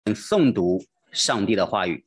诵读上帝的话语。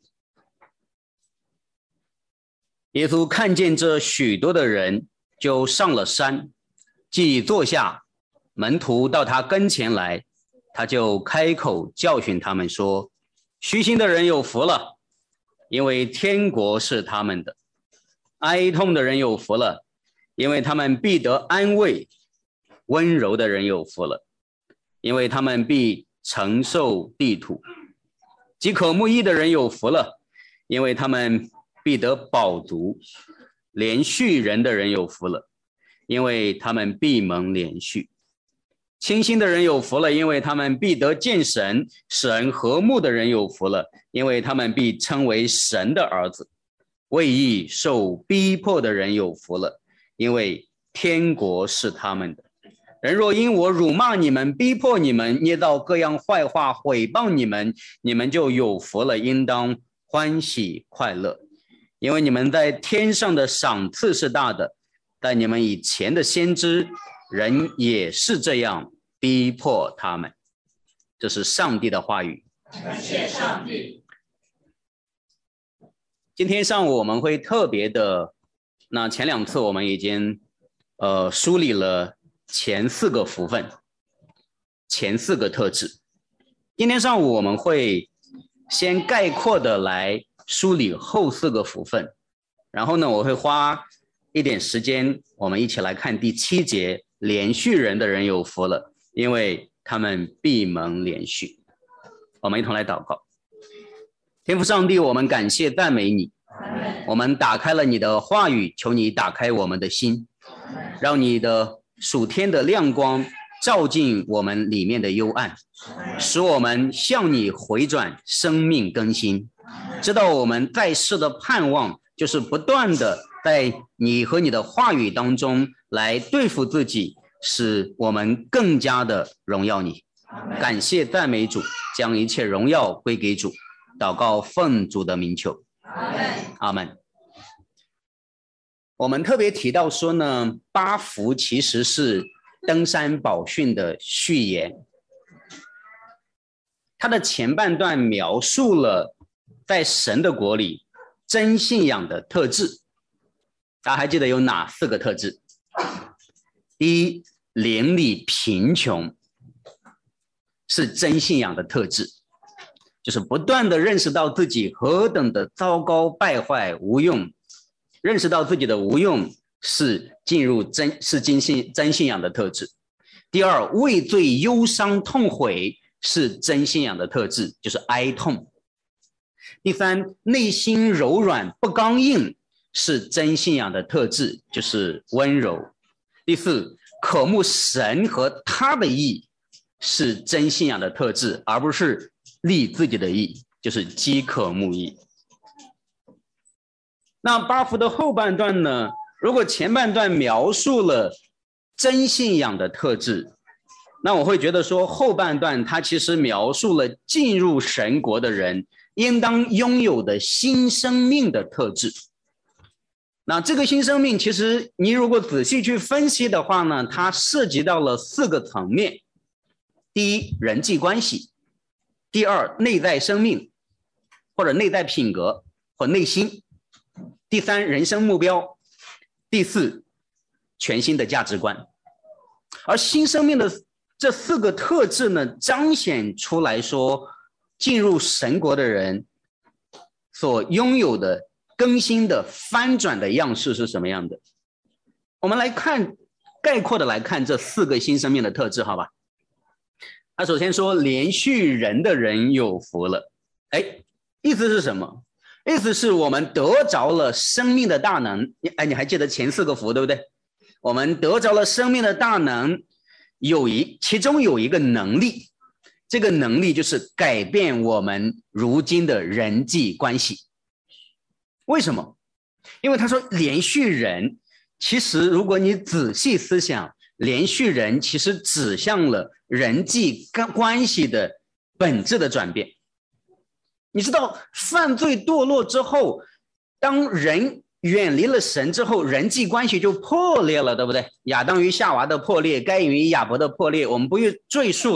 耶稣看见这许多的人，就上了山，既坐下，门徒到他跟前来，他就开口教训他们说：虚心的人有福了，因为天国是他们的；哀痛的人有福了，因为他们必得安慰；温柔的人有福了，因为他们必承受地土；饥渴慕义的人有福了，因为他们必得饱足；连续人的人有福了，因为他们必蒙连续；清心的人有福了，因为他们必得见神；使人和睦的人有福了，因为他们必称为神的儿子；为义受逼迫的人有福了，因为天国是他们的。人若因我辱骂你们，逼迫你们，捏造各样坏话毁谤你们，你们就有福了，应当欢喜快乐，因为你们在天上的赏赐是大的。但你们以前的先知人也是这样逼迫他们。这是上帝的话语。 感谢上帝。 今天上午我们会特别的，那前两次我们已经梳理了前四个福分，前四个特质。今天上午我们会先概括的来梳理后四个福分，然后呢，我会花一点时间，我们一起来看第7节，连续人的人有福了，因为他们必蒙连续。我们一同来祷告。天父上帝，我们感谢赞美你，我们打开了你的话语，求你打开我们的心，让你的属天的亮光照进我们里面的幽暗，使我们向你回转，生命更新。知道我们在世的盼望就是不断的在你和你的话语当中来对付自己，使我们更加的荣耀你。感谢赞美主，将一切荣耀归给主。祷告奉主的名求，阿们。我们特别提到说呢，8福其实是登山宝训的序言，它的前半段描述了在神的国里真信仰的特质。大家还记得有哪4个特质？第一，邻里贫穷是真信仰的特质，就是不断的认识到自己何等的糟糕败坏无用，认识到自己的无用是进入真信仰的特质。第二，畏罪忧伤痛悔是真信仰的特质，就是哀痛。第三，内心柔软不刚硬是真信仰的特质，就是温柔。第四，渴慕神和他的义是真信仰的特质，而不是立自己的义，就是饥渴慕义。那8福的后半段呢，如果前半段描述了真信仰的特质，那我会觉得说后半段它其实描述了进入神国的人应当拥有的新生命的特质。那这个新生命其实你如果仔细去分析的话呢，它涉及到了4个层面。第一，人际关系；第二，内在生命或者内在品格或内心；第三，人生目标；第四，全新的价值观。而新生命的这4个特质呢，彰显出来说进入神国的人所拥有的更新的翻转的样式是什么样的。我们来看，概括的来看这4个新生命的特质，好吧？他首先说连续人的人有福了，意思是什么？意思是我们得着了生命的大能。你还记得前4个福对不对？我们得着了生命的大能，其中有一个能力，这个能力就是改变我们如今的人际关系。为什么？因为他说连续人，其实如果你仔细思想，连续人其实指向了人际关系的本质的转变。你知道犯罪堕落之后，当人远离了神之后，人际关系就破裂了，对不对？亚当与夏娃的破裂，该隐与亚伯的破裂，我们不用赘述了。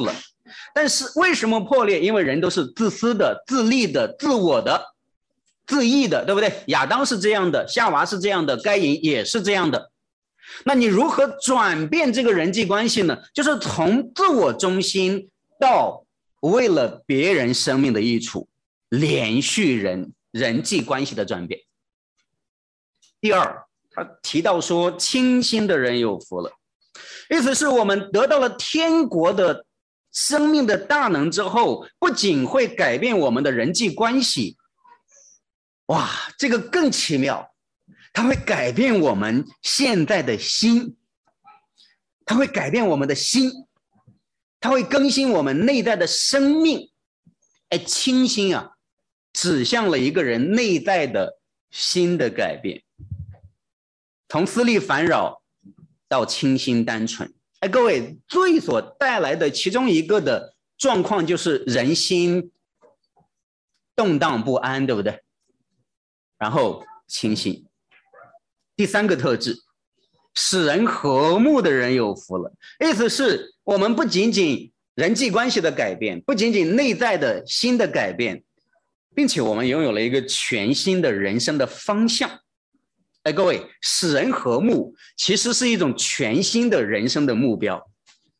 但是为什么破裂？因为人都是自私的、自利的、自我的、自义的，对不对？亚当是这样的，夏娃是这样的，该隐也是这样的。那你如何转变这个人际关系呢？就是从自我中心到为了别人生命的益处，连续人际关系的转变。第二，他提到说清心的人有福了，意思是我们得到了天国的生命的大能之后，不仅会改变我们的人际关系，哇，这个更奇妙，它会改变我们现在的心，它会改变我们的心，它会更新我们内在的生命。清心啊，指向了一个人内在的心的改变，从私利烦扰到清心单纯。各位，罪所带来的其中一个的状况就是人心动荡不安，对不对？然后清心。第三个特质，使人和睦的人有福了，意思是我们不仅仅人际关系的改变，不仅仅内在的心的改变，并且我们拥有了一个全新的人生的方向。各位，使人和睦其实是一种全新的人生的目标，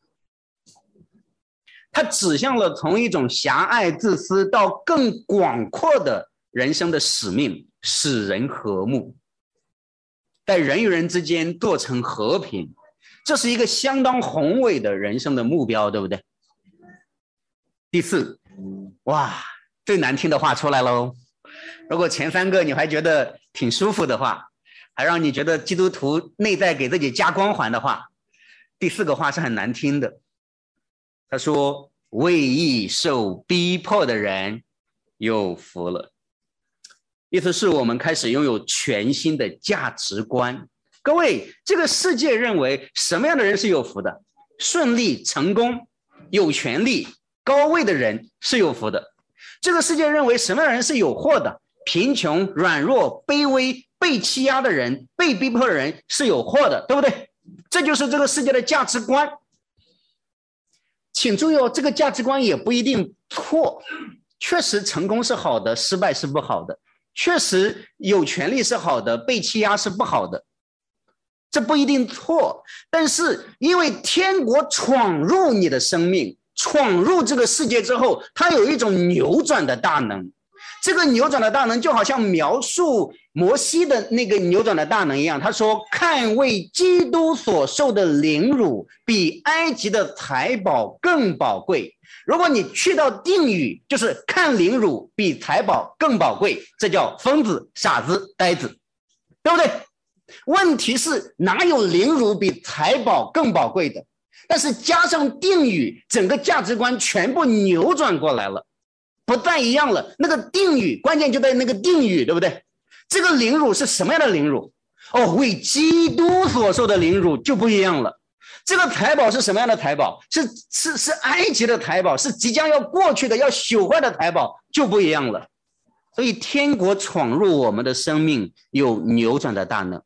它指向了从一种狭隘自私到更广阔的人生的使命，使人和睦，在人与人之间做成和平，这是一个相当宏伟的人生的目标，对不对？第四，哇，最难听的话出来喽。如果前三个你还觉得挺舒服的话，还让你觉得基督徒内在给自己加光环的话，第四个话是很难听的。他说为义受逼迫的人有福了，意思是我们开始拥有全新的价值观。各位，这个世界认为什么样的人是有福的？顺利、成功、有权利、高位的人是有福的。这个世界认为什么样的人是有祸的？贫穷、软弱、卑微、被欺压的人、被逼迫的人是有祸的，对不对？这就是这个世界的价值观。请注意哦，这个价值观也不一定错，确实成功是好的，失败是不好的，确实有权利是好的，被欺压是不好的，这不一定错。但是因为天国闯入你的生命，闯入这个世界之后，它有一种扭转的大能。这个扭转的大能就好像描述摩西的那个扭转的大能一样，他说看为基督所受的凌辱比埃及的财宝更宝贵。如果你去到定语，就是看凌辱比财宝更宝贵，这叫疯子、傻子、呆子，对不对？问题是哪有凌辱比财宝更宝贵的？但是加上定语，整个价值观全部扭转过来了，不再一样了。那个定语，关键就在那个定语，对不对？这个凌辱是什么样的凌辱？为基督所受的凌辱就不一样了。这个财宝是什么样的财宝？是埃及的财宝，是即将要过去的、要朽坏的财宝，就不一样了。所以天国闯入我们的生命，有扭转的大能。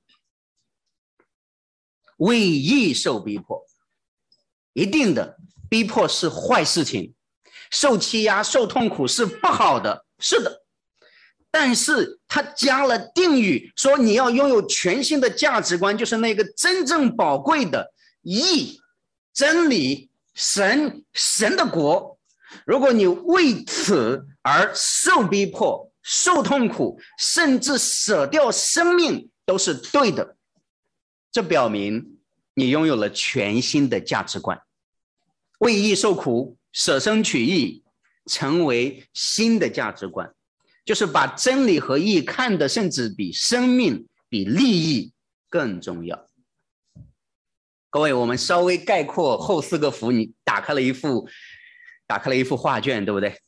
为义受逼迫，一定的逼迫是坏事情，受欺压、受痛苦是不好的，是的。但是他加了定语，说你要拥有全新的价值观，就是那个真正宝贵的义、真理、神的国。如果你为此而受逼迫、受痛苦，甚至舍掉生命，都是对的。这表明你拥有了全新的价值观。为义受苦，舍生取义，成为新的价值观，就是把真理和义看得甚至比生命、比利益更重要。各位，我们稍微概括后四个福，你打开了一幅画卷，对不对？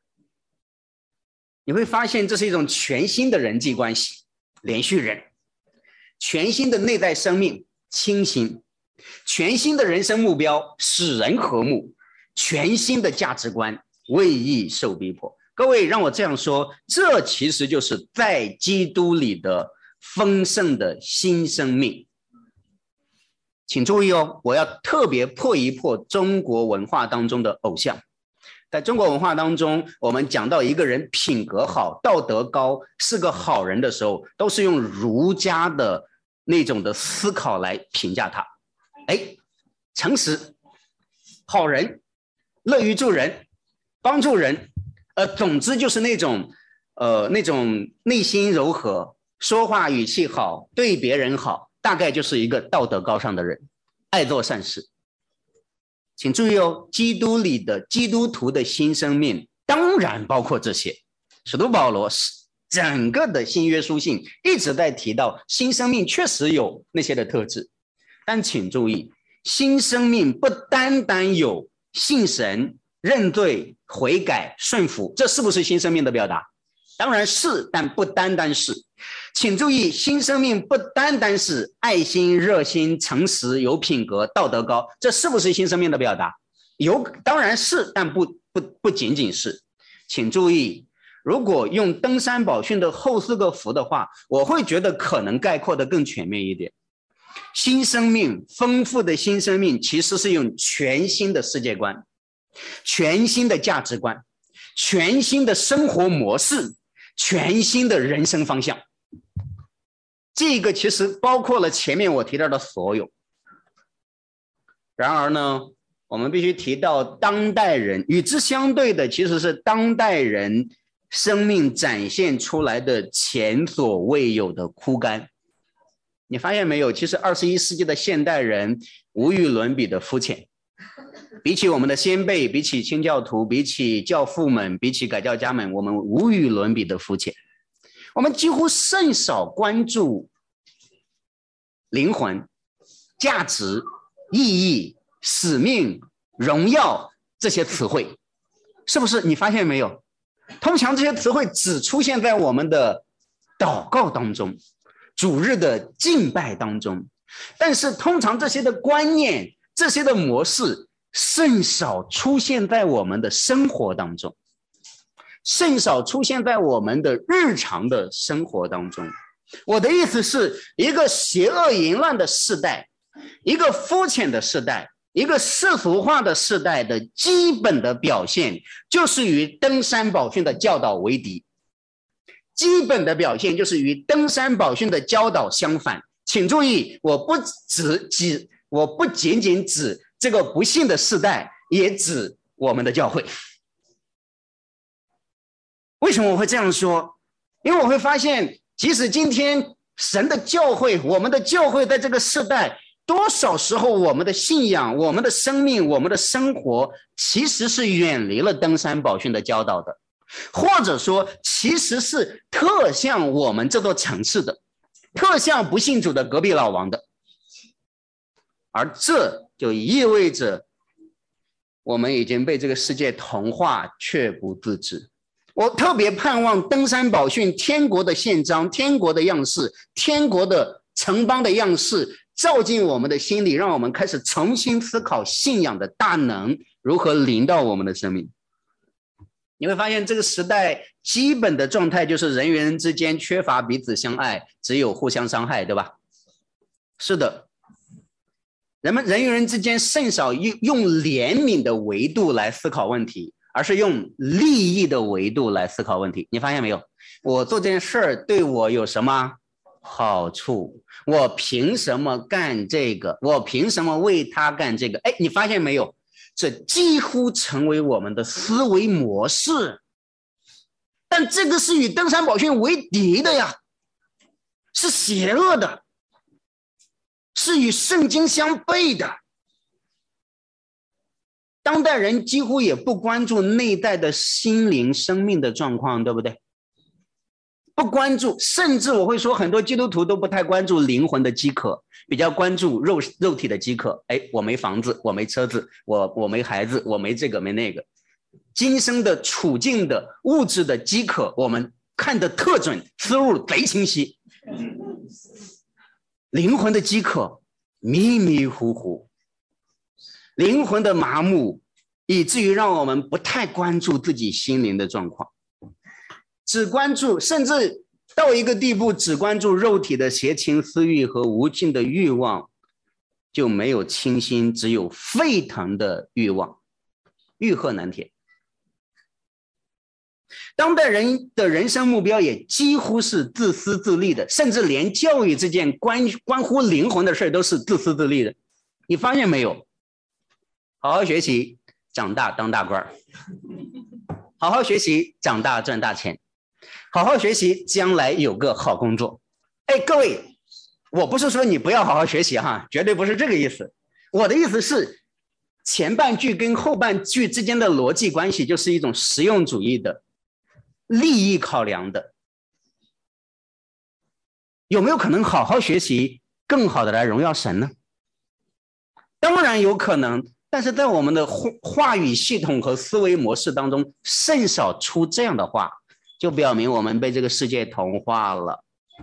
你会发现这是一种全新的人际关系，连续人，全新的内在生命，清心，全新的人生目标，使人和睦，全新的价值观，为义受逼迫。各位，让我这样说，这其实就是在基督里的丰盛的新生命。请注意哦，我要特别破一破中国文化当中的偶像。 在中国文化当中，我们讲到一个人品格好、道德高，是个好人的时候，都是用儒家的那种的思考来评价他。诚实、好人、乐于助人、帮助人，总之就是那种内心柔和、说话语气好、对别人好，大概就是一个道德高尚的人，爱做善事。请注意哦，基督里的基督徒的新生命当然包括这些。使徒保罗整个的新约书信一直在提到新生命确实有那些的特质，但请注意，新生命不单单有信神、认罪、悔改、顺服，这是不是新生命的表达？当然是，但不单单是。请注意，新生命不单单是爱心、热心、诚实、有品格、道德高，这是不是新生命的表达？当然是，但不仅仅是。请注意，如果用登山宝训的后4个福的话，我会觉得可能概括的更全面一点。新生命，丰富的新生命其实是用全新的世界观、全新的价值观、全新的生活模式、全新的人生方向。这个其实包括了前面我提到的所有。然而呢，我们必须提到当代人，与之相对的其实是当代人生命展现出来的前所未有的枯干。你发现没有？其实21世纪的现代人无与伦比的肤浅，比起我们的先辈，比起清教徒，比起教父们，比起改教家们，我们无与伦比的肤浅。我们几乎甚少关注灵魂、价值、意义、使命、荣耀这些词汇，是不是？你发现没有？通常这些词汇只出现在我们的祷告当中、主日的敬拜当中，但是通常这些的观念、这些的模式甚少出现在我们的生活当中，甚少出现在我们的日常的生活当中。我的意思是，一个邪恶淫乱的世代，一个肤浅的世代，一个世俗化的世代的基本的表现，就是与登山宝训的教导为敌。基本的表现就是与登山宝训的教导相反。请注意，我不仅仅指这个不幸的世代，也指我们的教会。为什么我会这样说？因为我会发现，即使今天神的教会，我们的教会在这个世代，多少时候我们的信仰、我们的生命、我们的生活，其实是远离了登山宝训的教导的，或者说其实是特像我们这座城市的，特像不信主的隔壁老王的。而这就意味着我们已经被这个世界同化，却不自知。我特别盼望登山宝训天国的宪章、天国的样式、天国的城邦的样式照进我们的心里，让我们开始重新思考信仰的大能如何临到我们的生命。你会发现这个时代基本的状态就是人与人之间缺乏彼此相爱，只有互相伤害，对吧？是的，人与人之间甚少用怜悯的维度来思考问题，而是用利益的维度来思考问题。你发现没有？我做这件事儿对我有什么好处？我凭什么干这个？我凭什么为他干这个？你发现没有？这几乎成为我们的思维模式。但这个是与登山宝训为敌的呀，是邪恶的，是与圣经相悖的。当代人几乎也不关注内在的心灵生命的状况，对不对？不关注，甚至我会说很多基督徒都不太关注灵魂的饥渴，比较关注肉体的饥渴。我没房子，我没车子，我没孩子，我没这个没那个。今生的处境的物质的饥渴，我们看得特准，思路贼清晰。灵魂的饥渴迷迷糊糊，灵魂的麻木，以至于让我们不太关注自己心灵的状况，只关注，甚至到一个地步，只关注肉体的邪情私欲和无尽的欲望，就没有清心，只有沸腾的欲望，欲壑难填。 当代人的人生目标也几乎是自私自利的，甚至连教育这件关乎灵魂的事都是自私自利的。你发现没有？好好学习，长大当大官；好好学习，长大赚大钱；好好学习，将来有个好工作。哎，各位，我不是说你不要好好学习哈，绝对不是这个意思。我的意思是，前半句跟后半句之间的逻辑关系就是一种实用主义的、利益考量的。有没有可能好好学习，更好的来荣耀神呢？当然有可能，但是在我们的话语系统和思维模式当中，甚少出这样的话，就表明我们被这个世界同化了。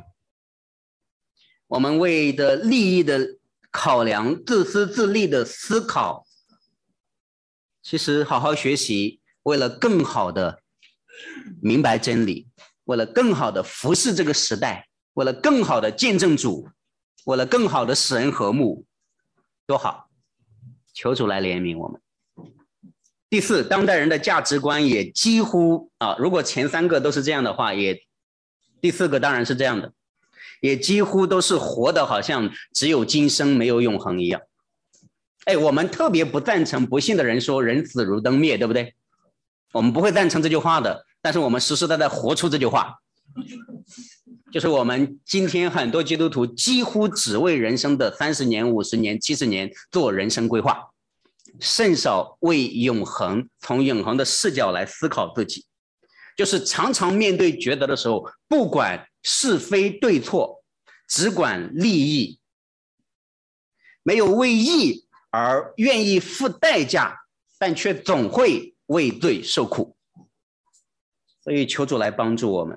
我们为的利益的考量、自私自利的思考，其实好好学习，为了更好的明白真理，为了更好的服侍这个时代，为了更好的见证主，为了更好的使人和睦，多好！求主来怜悯我们。第四，当代人的价值观也几乎如果前三个都是这样的话，第四个当然是这样的，也几乎都是活的好像只有今生没有永恒一样。哎，我们特别不赞成不信的人说人死如灯灭，对不对？我们不会赞成这句话的，但是我们实实在在活出这句话。就是我们今天很多基督徒几乎只为人生的30年、50年、70年做人生规划，甚少为永恒，从永恒的视角来思考自己。就是常常面对抉择的时候，不管是非对错，只管利益，没有为义而愿意付代价，但却总会为罪受苦。所以求主来帮助我们。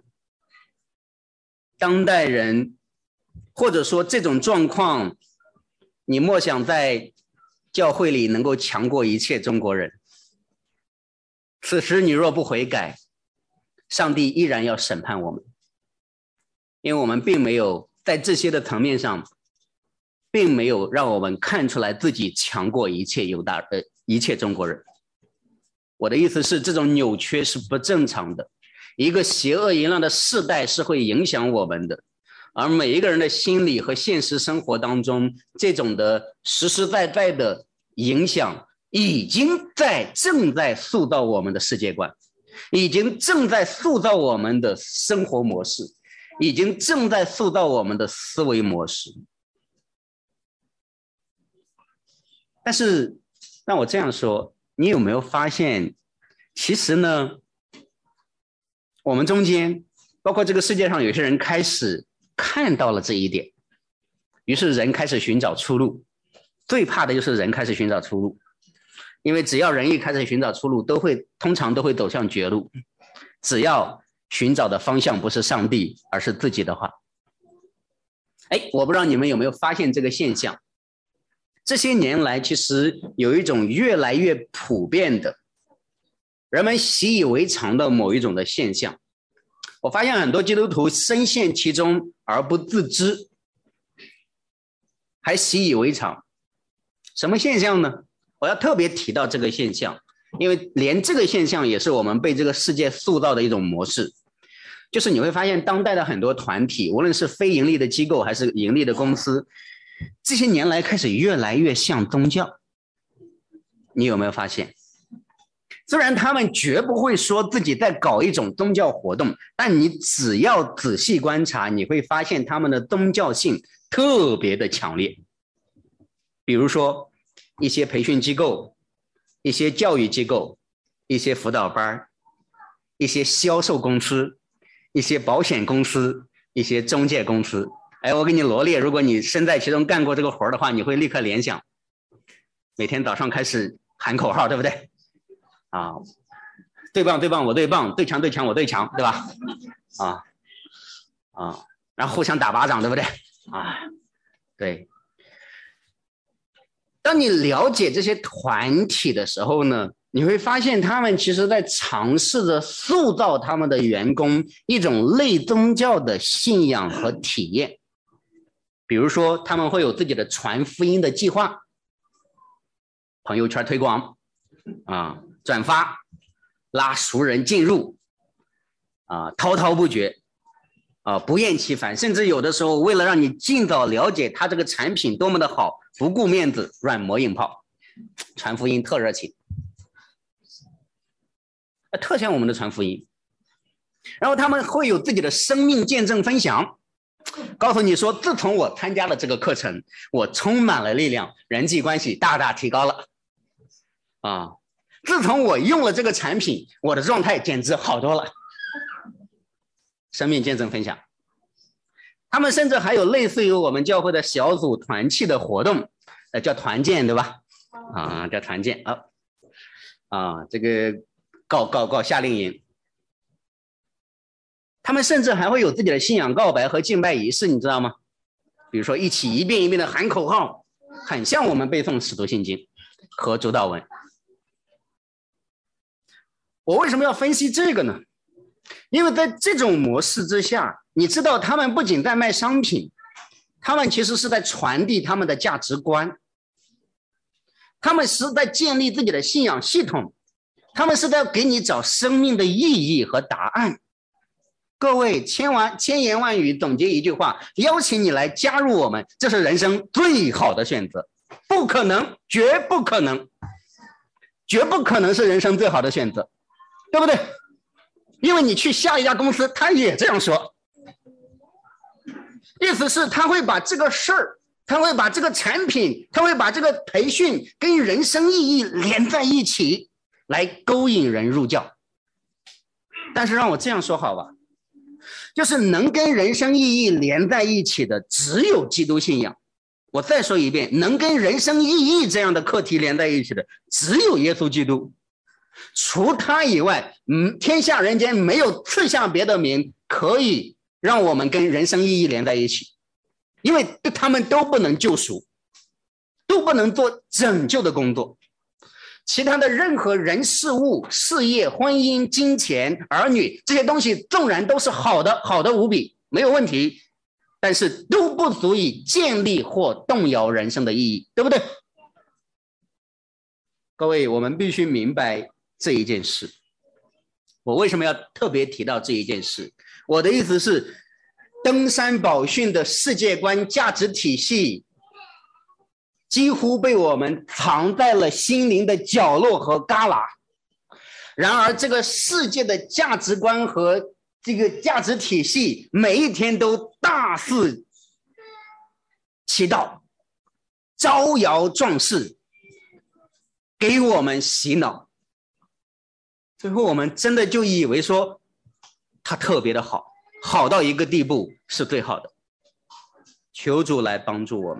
当代人，或者说这种状况，你莫想在教会里能够强过一切中国人。此时你若不悔改，上帝依然要审判我们，因为我们并没有在这些的层面上，并没有让我们看出来自己强过一切一切中国人。我的意思是，这种扭曲是不正常的。一个邪恶淫乱的世代是会影响我们的，而每一个人的心理和现实生活当中，这种的实实在在的影响，正在塑造我们的世界观，正在塑造我们的生活模式，正在塑造我们的思维模式。但是，让我这样说，你有没有发现，其实呢？我们中间，包括这个世界上有些人开始看到了这一点，于是人开始寻找出路。最怕的就是人开始寻找出路，因为只要人一开始寻找出路，通常都会走向绝路。只要寻找的方向不是上帝，而是自己的话。哎，我不知道你们有没有发现这个现象？这些年来，其实有一种越来越普遍的，人们习以为常的某一种的现象。我发现很多基督徒深陷其中而不自知，还习以为常。什么现象呢？我要特别提到这个现象，因为连这个现象也是我们被这个世界塑造的一种模式。就是你会发现当代的很多团体，无论是非盈利的机构还是盈利的公司，这些年来开始越来越像宗教。你有没有发现？虽然他们绝不会说自己在搞一种宗教活动，但你只要仔细观察，你会发现他们的宗教性特别的强烈。比如说一些培训机构、一些教育机构、一些辅导班、一些销售公司、一些保险公司、一些中介公司。哎，我给你罗列，如果你身在其中干过这个活的话，你会立刻联想，每天早上开始喊口号，对不对？最棒最棒我最棒，最强最强我最强，对吧？然后互相打巴掌，对不对？对。当你了解这些团体的时候呢，你会发现他们其实在尝试着塑造他们的员工一种类宗教的信仰和体验。比如说他们会有自己的传福音的计划，朋友圈推广转发，拉熟人进入， 滔滔不绝不厌其烦，甚至有的时候为了让你尽早了解他这个产品多么的好，不顾面子软磨硬泡，传福音特热情，特像我们的传福音。然后他们会有自己的生命见证分享，告诉你说，自从我参加了这个课程，我充满了力量，人际关系大大提高了自从我用了这个产品，我的状态简直好多了。生命见证分享，他们甚至还有类似于我们教会的小组团契的活动，叫团建，对吧？叫团建这个搞夏令营。他们甚至还会有自己的信仰告白和敬拜仪式，你知道吗？比如说一起一遍一遍的喊口号，很像我们背诵使徒信经和主祷文。我为什么要分析这个呢？因为在这种模式之下，你知道他们不仅在卖商品，他们其实是在传递他们的价值观，他们是在建立自己的信仰系统，他们是在给你找生命的意义和答案。各位千言万语总结一句话，邀请你来加入我们，这是人生最好的选择。不可能，绝不可能，绝不可能是人生最好的选择，对不对？因为你去下一家公司，他也这样说，意思是他会把这个事儿，他会把这个产品，他会把这个培训跟人生意义连在一起，来勾引人入教。但是让我这样说好吧，就是能跟人生意义连在一起的只有基督信仰。我再说一遍，能跟人生意义这样的课题连在一起的只有耶稣基督，除他以外天下人间没有赐下别的名可以让我们跟人生意义连在一起，因为他们都不能救赎，都不能做拯救的工作。其他的任何人事物、事业、婚姻、金钱、儿女，这些东西纵然都是好的，好的无比，没有问题，但是都不足以建立或动摇人生的意义，对不对？各位，我们必须明白这一件事。我为什么要特别提到这一件事？我的意思是，登山宝训的世界观、价值体系几乎被我们藏在了心灵的角落和旮旯。然而这个世界的价值观和这个价值体系每一天都大肆其道，招摇撞市，给我们洗脑。最后我们真的就以为说它特别的好，好到一个地步是最好的。求主来帮助我们，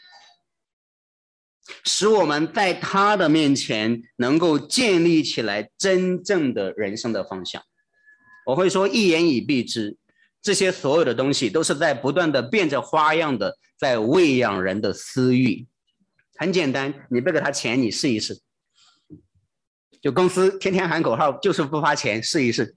使我们在他的面前能够建立起来真正的人生的方向。我会说一言以蔽之，这些所有的东西都是在不断的变着花样的在喂养人的私欲。很简单，你不给他钱，你试一试。就公司天天喊口号，就是不发钱，试一试。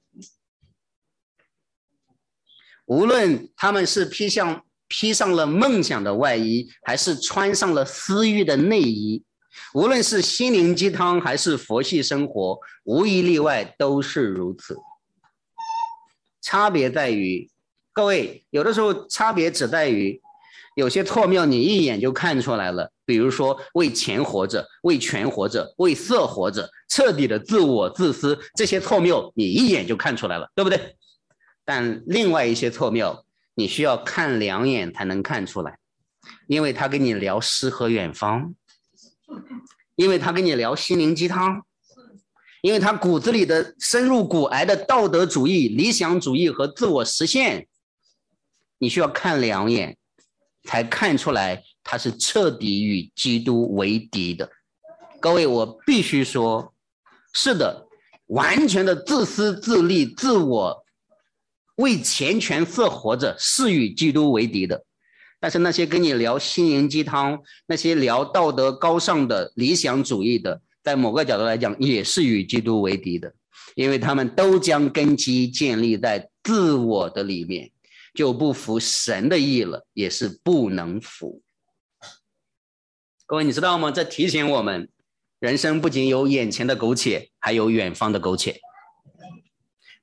无论他们是披上了梦想的外衣，还是穿上了私欲的内衣，无论是心灵鸡汤还是佛系生活，无一例外都是如此。差别在于，各位，有的时候差别只在于有些错谬你一眼就看出来了，比如说为钱活着，为权活着，为色活着，彻底的自我自私，这些错谬你一眼就看出来了，对不对？但另外一些错谬你需要看两眼才能看出来，因为他跟你聊诗和远方，因为他跟你聊心灵鸡汤，因为他骨子里的深入骨癌的道德主义、理想主义和自我实现，你需要看两眼才看出来他是彻底与基督为敌的。各位，我必须说，是的，完全的自私自利、自我为钱权色活着，是与基督为敌的。但是那些跟你聊心灵鸡汤，那些聊道德高尚的理想主义的，在某个角度来讲也是与基督为敌的，因为他们都将根基建立在自我的里面，就不服神的意了，也是不能服。各位你知道吗？这提醒我们，人生不仅有眼前的苟且，还有远方的苟且。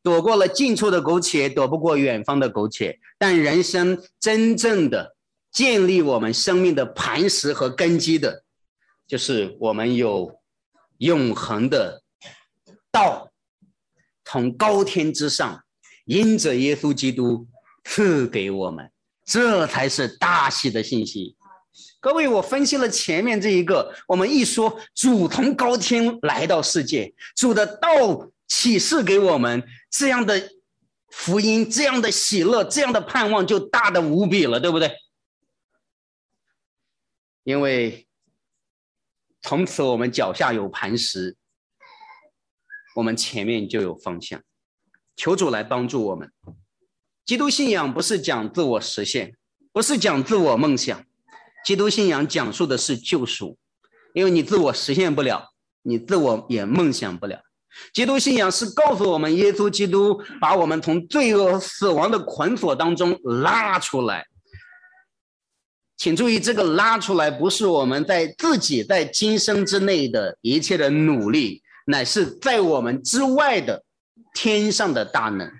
躲过了近处的苟且，躲不过远方的苟且。但人生真正的建立我们生命的磐石和根基的，就是我们有永恒的道，从高天之上，因着耶稣基督赐给我们，这才是大喜的信息。各位，我分析了前面这一个，我们一说主从高天来到世界，主的道启示给我们，这样的福音，这样的喜乐，这样的盼望就大得无比了，对不对？因为从此我们脚下有磐石，我们前面就有方向。求主来帮助我们。基督信仰不是讲自我实现，不是讲自我梦想，基督信仰讲述的是救赎。因为你自我实现不了，你自我也梦想不了。基督信仰是告诉我们，耶稣基督把我们从罪恶死亡的捆锁当中拉出来。请注意，这个拉出来不是我们自己在今生之内的一切的努力，乃是在我们之外的天上的大能。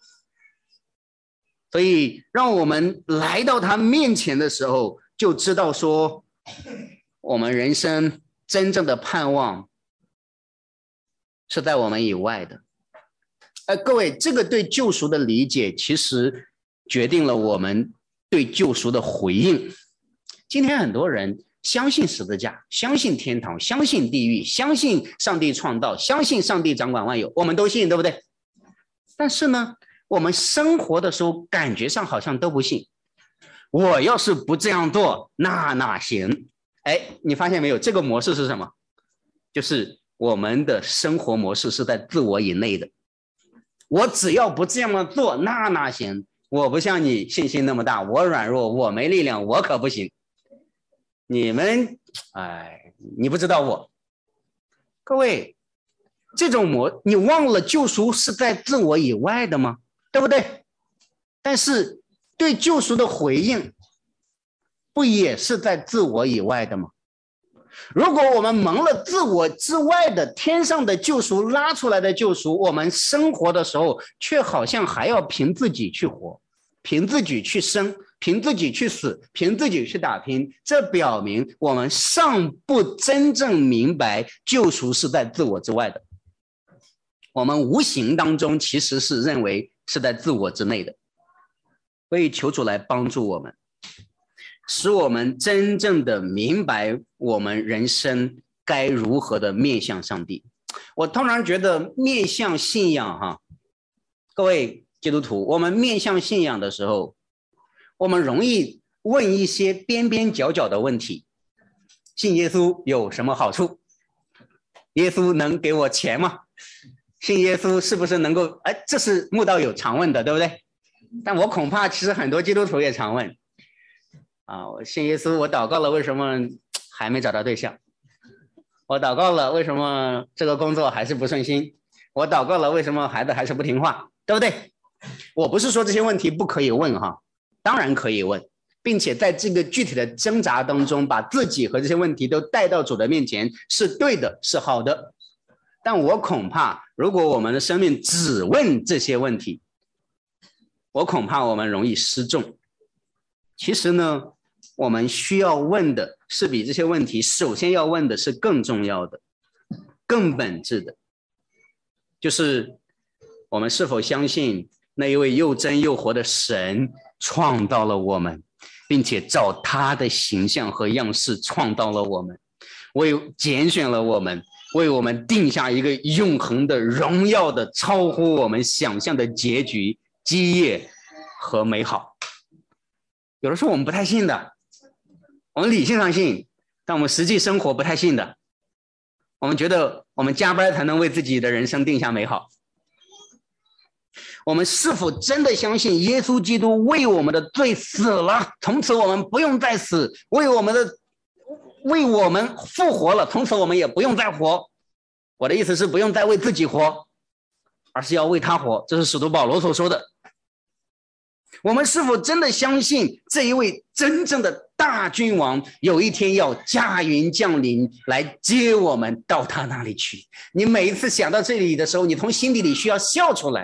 所以让我们来到他面前的时候，就知道说我们人生真正的盼望是在我们以外的。各位，这个对救赎的理解其实决定了我们对救赎的回应。今天很多人相信十字架，相信天堂，相信地狱，相信上帝创造，相信上帝掌管万有，我们都信，对不对？但是呢，我们生活的时候感觉上好像都不信。我要是不这样做，那哪行？你发现没有，这个模式是什么？就是我们的生活模式是在自我以内的。我只要不这样做，那哪行？我不像你信心那么大，我软弱，我没力量，我可不行。你们，你不知道我。各位，这种你忘了救赎是在自我以外的吗？对不对？但是对救赎的回应，不也是在自我以外的吗？如果我们蒙了自我之外的天上的救赎拉出来的救赎，我们生活的时候却好像还要凭自己去活，凭自己去生，凭自己去死，凭自己去打拼，这表明我们尚不真正明白救赎是在自我之外的。我们无形当中其实是认为是在自我之内的。所以求主来帮助我们，使我们真正的明白我们人生该如何的面向上帝。我通常觉得面向信仰各位基督徒，我们面向信仰的时候，我们容易问一些边边角角的问题。信耶稣有什么好处？耶稣能给我钱吗？信耶稣是不是能够这是慕道友常问的，对不对？但我恐怕其实很多基督徒也常问我信耶稣，我祷告了，为什么还没找到对象？我祷告了，为什么这个工作还是不顺心？我祷告了，为什么孩子还是不听话？对不对？我不是说这些问题不可以问当然可以问，并且在这个具体的挣扎当中，把自己和这些问题都带到主的面前，是对的，是好的。但我恐怕，如果我们的生命只问这些问题，我恐怕我们容易失重。其实呢，我们需要问的是比这些问题首先要问的是更重要的、更本质的，就是我们是否相信那一位又真又活的神创造了我们，并且照他的形象和样式创造了我们，为拣选了我们，为我们定下一个永恒的荣耀的超乎我们想象的结局、基业和美好。有的时候我们不太信的，我们理性上信，但我们实际生活不太信的。我们觉得我们加班才能为自己的人生定下美好。我们是否真的相信耶稣基督为我们的罪死了，从此我们不用再死，为我们复活了，从此我们也不用再活？我的意思是不用再为自己活，而是要为他活，这是使徒保罗所说的。我们是否真的相信这一位真正的大君王有一天要驾云降临来接我们到他那里去？你每一次想到这里的时候，你从心底里需要笑出来，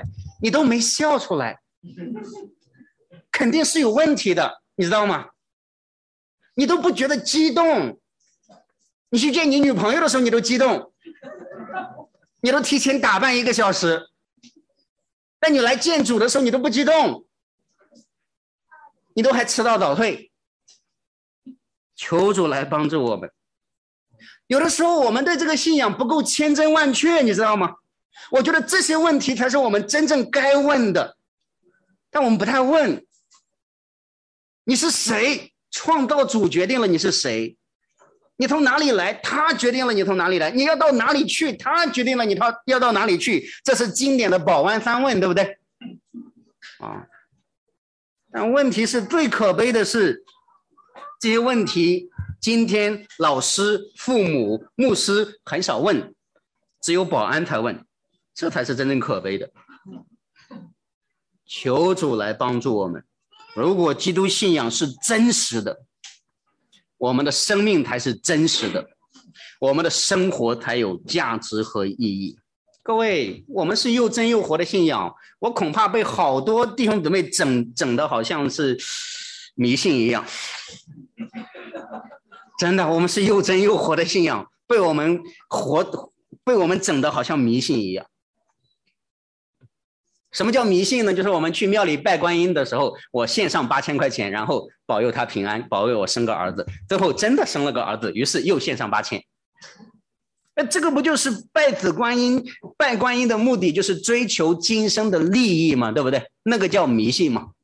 你都没笑出来，肯定是有问题的，你知道吗？你都不觉得激动，你去见你女朋友的时候你都激动，你都提前打扮1个小时，但你来见主的时候你都不激动，你都还迟到早退。求主来帮助我们。有的时候我们对这个信仰不够千真万确，你知道吗？我觉得这些问题才是我们真正该问的，但我们不太问。你是谁？创造主决定了你是谁。你从哪里来？他决定了你从哪里来。你要到哪里去？他决定了你要到哪里去。这是经典的保安三问，对不对？但问题是，最可悲的是，这些问题今天老师、父母、牧师很少问，只有保安才问，这才是真正可悲的。求主来帮助我们。如果基督信仰是真实的，我们的生命才是真实的，我们的生活才有价值和意义。各位，我们是又真又活的信仰，我恐怕被好多弟兄姊妹整的好像是迷信一样。真的，我们是又真又活的信仰，被我们整的好像迷信一样。什么叫迷信呢？就是我们去庙里拜观音的时候，我献上8000块钱，然后保佑他平安，保佑我生个儿子，最后真的生了个儿子，于是又献上8000。那这个不就是拜观音的目的就是追求今生的利益嘛，对不对？那个叫迷信嘛。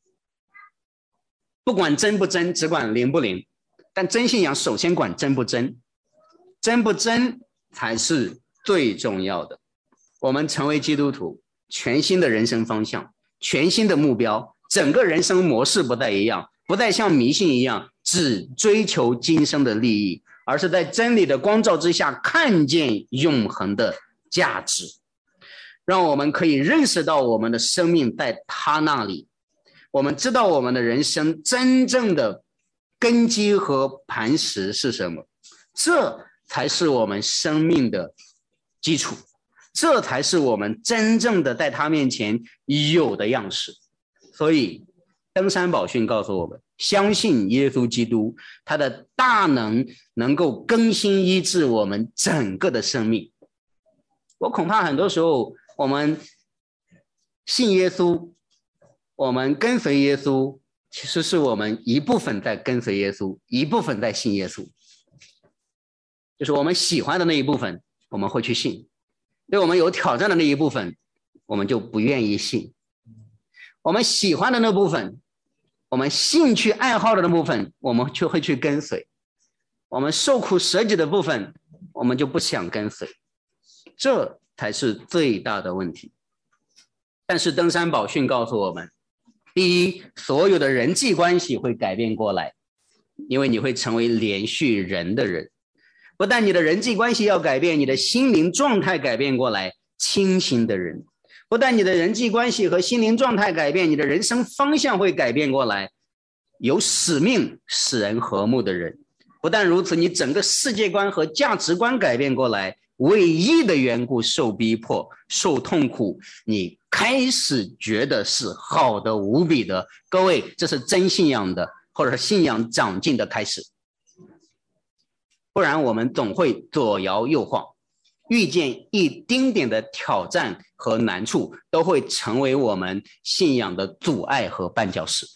不管真不真，只管灵不灵。但真信仰首先管真不真，真不真才是最重要的。我们成为基督徒，全新的人生方向，全新的目标，整个人生模式不再一样，不再像迷信一样只追求今生的利益，而是在真理的光照之下看见永恒的价值，让我们可以认识到我们的生命在他那里，我们知道我们的人生真正的根基和磐石是什么，这才是我们生命的基础，这才是我们真正的在他面前有的样式。所以登山宝训告诉我们，相信耶稣基督，他的大能能够更新医治我们整个的生命。我恐怕很多时候我们信耶稣，我们跟随耶稣，其实是我们一部分在跟随耶稣，一部分在信耶稣。就是我们喜欢的那一部分我们会去信，对我们有挑战的那一部分我们就不愿意信。我们喜欢的那部分，我们兴趣爱好的那部分我们就会去跟随，我们受苦舍己的部分我们就不想跟随，这才是最大的问题。但是登山宝训告诉我们，第一，所有的人际关系会改变过来，因为你会成为连续人的人。不但你的人际关系要改变，你的心灵状态改变过来，清醒的人。不但你的人际关系和心灵状态改变，你的人生方向会改变过来，有使命使人和睦的人。不但如此，你整个世界观和价值观改变过来，为义的缘故受逼迫受痛苦，你开始觉得是好的无比的。各位，这是真信仰的或者是信仰长进的开始。不然我们总会左摇右晃，遇见一丁点的挑战和难处都会成为我们信仰的阻碍和绊脚石。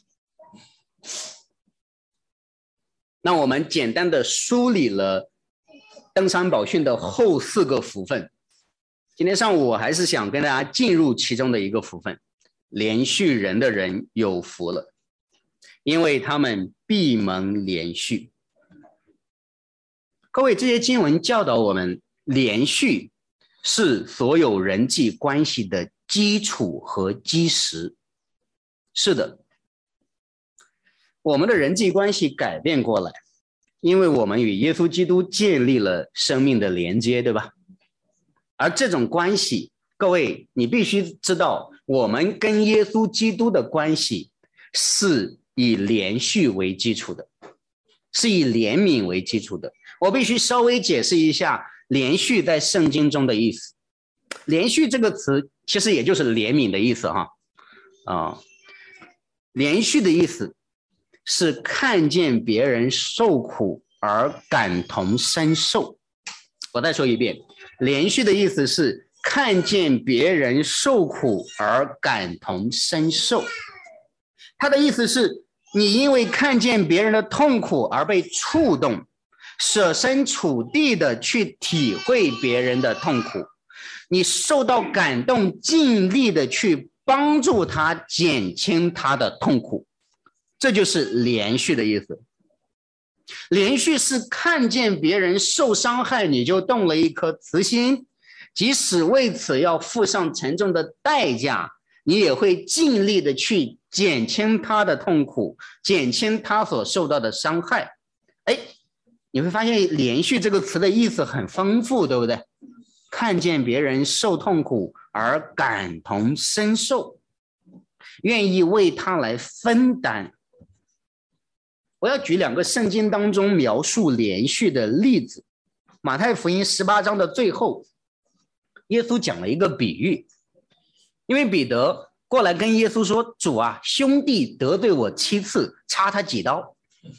那我们简单的梳理了登山宝训的后4个福分，今天上午我还是想跟大家进入其中的一个福分，连续人的人有福了，因为他们必蒙连续。各位，这些经文教导我们，连续是所有人际关系的基础和基石。是的，我们的人际关系改变过来，因为我们与耶稣基督建立了生命的连接，对吧？而这种关系，各位，你必须知道，我们跟耶稣基督的关系是以连续为基础的，是以怜悯为基础的。我必须稍微解释一下连续在圣经中的意思。 连续这个词其实也就是怜悯的意思哈。连续的意思是看见别人受苦而感同身受。我再说一遍，连续的意思是看见别人受苦而感同身受。他的意思是，你因为看见别人的痛苦而被触动，设身处地的去体会别人的痛苦，你受到感动，尽力的去帮助他减轻他的痛苦，这就是连续的意思。连续是看见别人受伤害，你就动了一颗慈心，即使为此要付上沉重的代价，你也会尽力的去减轻他的痛苦，减轻他所受到的伤害。你会发现连续这个词的意思很丰富，对不对？看见别人受痛苦而感同身受，愿意为他来分担。我要举2个圣经当中描述连续的例子。马太福音18章的最后，耶稣讲了一个比喻，因为彼得过来跟耶稣说，主啊，兄弟得罪我7次，插他几刀？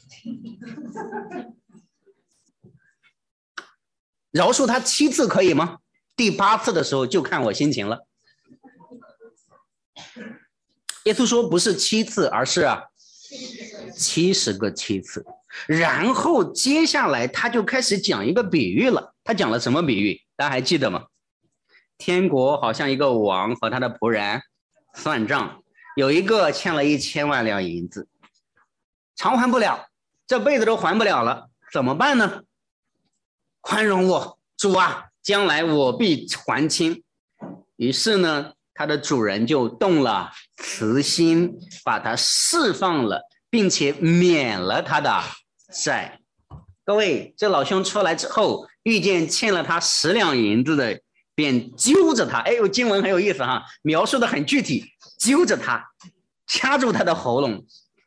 饶恕他7次可以吗？第8次的时候就看我心情了。耶稣说不是7次，而是70个7次。然后接下来他就开始讲一个比喻了。他讲了什么比喻？大家还记得吗？天国好像一个王和他的仆人算账，有一个欠了1000万两银子，偿还不了，这辈子都还不了了，怎么办呢？宽容我，主啊，将来我必还清。于是呢，他的主人就动了慈心，把他释放了，并且免了他的债。各位，这老兄出来之后，遇见欠了他10两银子的，便揪着他。经文很有意思哈，描述的很具体，揪着他，掐住他的喉咙，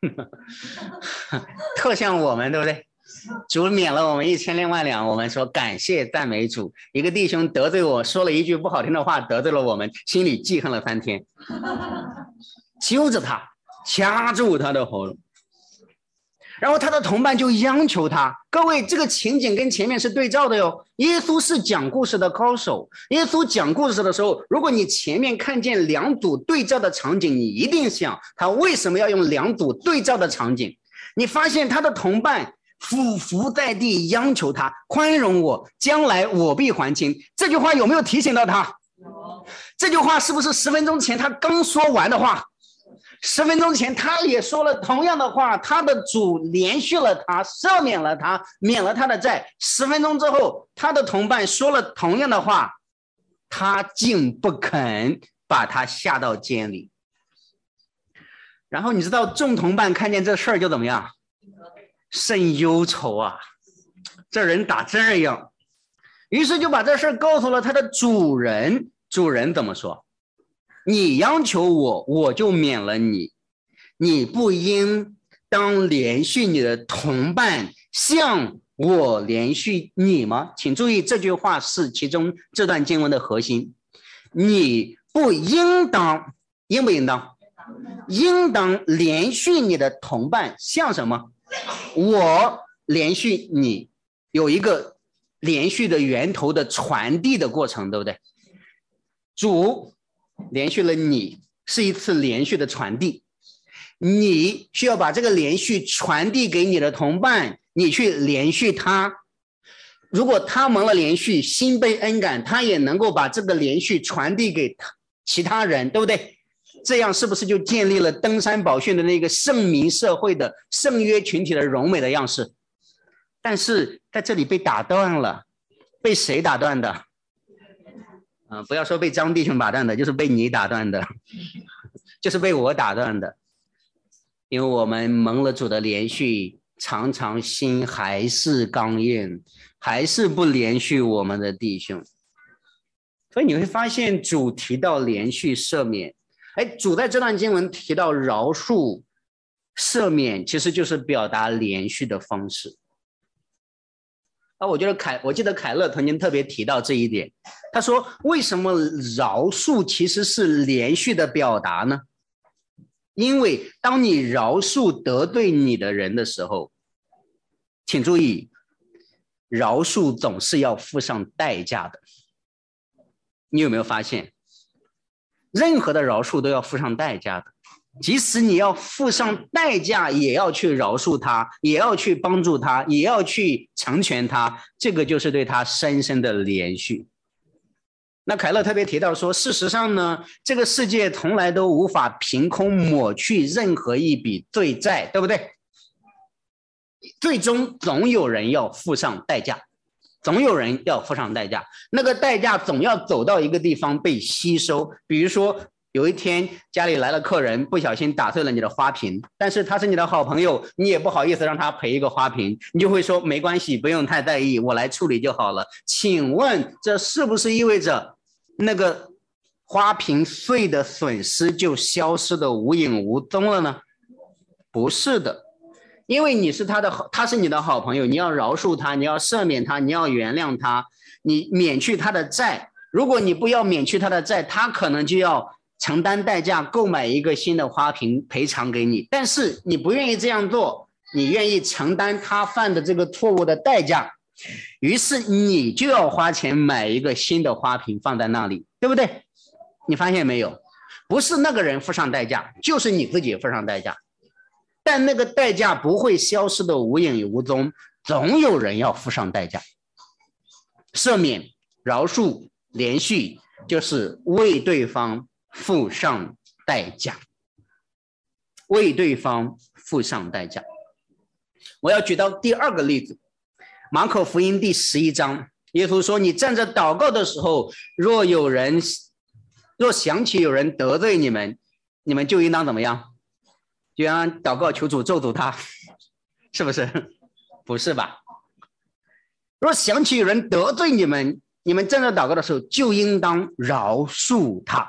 特像我们，对不对？主免了我们1000万两，我们说感谢赞美主。一个弟兄得罪我，说了一句不好听的话，得罪了我们，心里记恨了3天，揪着他，掐住他的喉咙。然后他的同伴就央求他。各位，这个情景跟前面是对照的哟。耶稣是讲故事的高手，耶稣讲故事的时候，如果你前面看见2组对照的场景，你一定想他为什么要用2组对照的场景。你发现他的同伴俯伏在地央求他，宽容我，将来我必还清。这句话有没有提醒到他？这句话是不是10分钟前他刚说完的话？10分钟前他也说了同样的话，他的主连续了他，赦免了他，免了他的债。10分钟之后，他的同伴说了同样的话，他竟不肯把他下到监里。然后你知道众同伴看见这事儿就怎么样？甚忧愁啊，这人打这样。于是就把这事儿告诉了他的主人。主人怎么说？你央求我，我就免了你。你不应当连续你的同伴，像我连续你吗？请注意，这句话是其中这段经文的核心。你不应当，应不应当？应当连续你的同伴，像什么？我连续你，有一个连续的源头的传递的过程，对不对？主连续了你，是一次连续的传递，你需要把这个连续传递给你的同伴，你去连续他。如果他蒙了连续，心被恩感，他也能够把这个连续传递给其他人，对不对？这样是不是就建立了登山宝训的那个圣民社会的圣约群体的荣美的样式？但是在这里被打断了，被谁打断的？不要说被张弟兄打断的，就是被你打断的，就是被我打断的。因为我们蒙了主的连续，常常心还是刚硬，还是不连续我们的弟兄。所以你会发现主提到连续赦免，主在这段经文提到饶恕赦免，其实就是表达连续的方式。 我记得凯勒曾经特别提到这一点，他说为什么饶恕其实是连续的表达呢？因为当你饶恕得罪你的人的时候，请注意，饶恕总是要付上代价的。你有没有发现，任何的饶恕都要付上代价的？即使你要付上代价，也要去饶恕他，也要去帮助他，也要去成全他，这个就是对他深深的连续。那凯勒特别提到说，事实上呢，这个世界从来都无法凭空抹去任何一笔罪债，对不对？最终总有人要付上代价，总有人要付上代价，那个代价总要走到一个地方被吸收。比如说有一天家里来了客人，不小心打碎了你的花瓶，但是他是你的好朋友，你也不好意思让他赔一个花瓶，你就会说没关系，不用太在意，我来处理就好了。请问这是不是意味着那个花瓶碎的损失就消失的无影无踪了呢？不是的，因为他是你的好朋友，你要饶恕他，你要赦免他，你要原谅他，你免去他的债。如果你不要免去他的债，他可能就要承担代价购买一个新的花瓶赔偿给你，但是你不愿意这样做，你愿意承担他犯的这个错误的代价，于是你就要花钱买一个新的花瓶放在那里，对不对？你发现没有？不是那个人付上代价，就是你自己付上代价，但那个代价不会消失的无影无踪，总有人要付上代价。赦免、饶恕、连续，就是为对方付上代价，为对方付上代价。我要举到第二个例子，马可福音第11章，耶稣说，你站着祷告的时候，若想起有人得罪你们，你们就应当怎么样？就应当祷告求主咒诅他，是不是？不是吧？若想起有人得罪你们，你们站着祷告的时候，就应当饶恕他。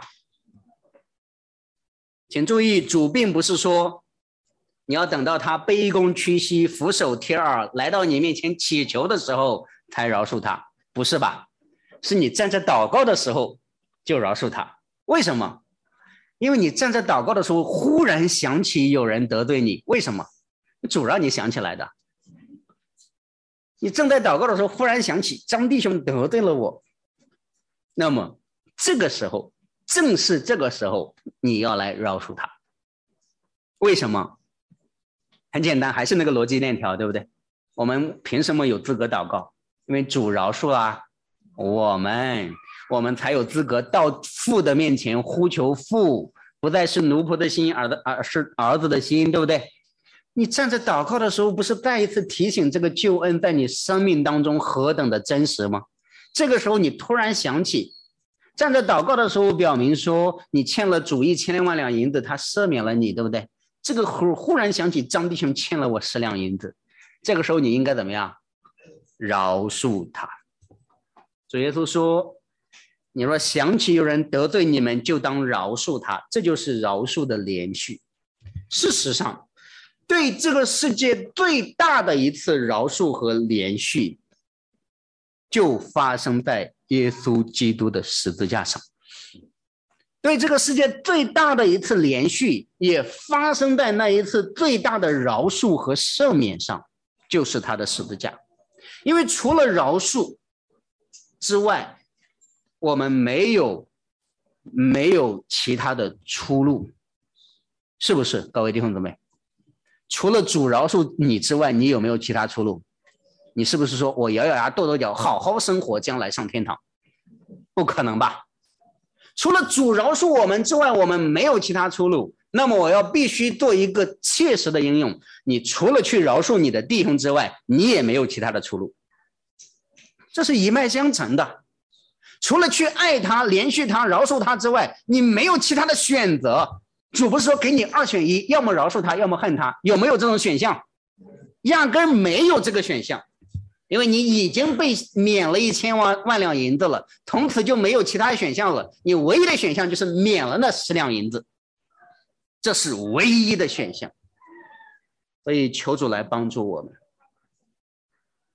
请注意，主并不是说你要等到他卑躬屈膝、俯首帖耳来到你面前祈求的时候才饶恕他，不是吧？是你站着祷告的时候就饶恕他。为什么？因为你站着祷告的时候忽然想起有人得罪你，为什么？主让你想起来的。你正在祷告的时候忽然想起张弟兄得罪了我，那么这个时候，正是这个时候你要来饶恕他。为什么？很简单，还是那个逻辑链条，对不对？我们凭什么有资格祷告？因为主饶恕啦，我们才有资格到父的面前呼求父，不再是奴仆的心，而是儿子的心，对不对？你站着祷告的时候，不是再一次提醒这个救恩在你生命当中何等的真实吗？这个时候你突然想起，站着祷告的时候表明说你欠了主1000万两银子，他赦免了你，对不对？这个忽然想起张弟兄欠了我10两银子，这个时候你应该怎么样？饶恕他。主耶稣说，你若想起有人得罪你们，就当饶恕他，这就是饶恕的连续。事实上，对这个世界最大的一次饶恕和连续，就发生在耶稣基督的十字架上。对这个世界最大的一次连续，也发生在那一次最大的饶恕和赦免上，就是他的十字架。因为除了饶恕之外，我们没有其他的出路，是不是？各位弟兄姊妹，除了主饶恕你之外，你有没有其他出路？你是不是说我咬咬牙跺跺脚好好生活，将来上天堂？不可能吧？除了主饶恕我们之外，我们没有其他出路。那么我要必须做一个切实的应用，你除了去饶恕你的弟兄之外，你也没有其他的出路，这是一脉相承的。除了去爱他、连续他、饶恕他之外，你没有其他的选择。主不是说给你2选1，要么饶恕他，要么恨他，有没有这种选项？压根没有这个选项，因为你已经被免了1000万两银子了，从此就没有其他选项了。你唯一的选项就是免了那10两银子，这是唯一的选项。所以求主来帮助我们。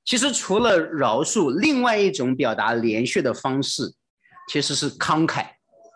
其实除了饶恕，另外一种表达连续的方式其实是慷慨。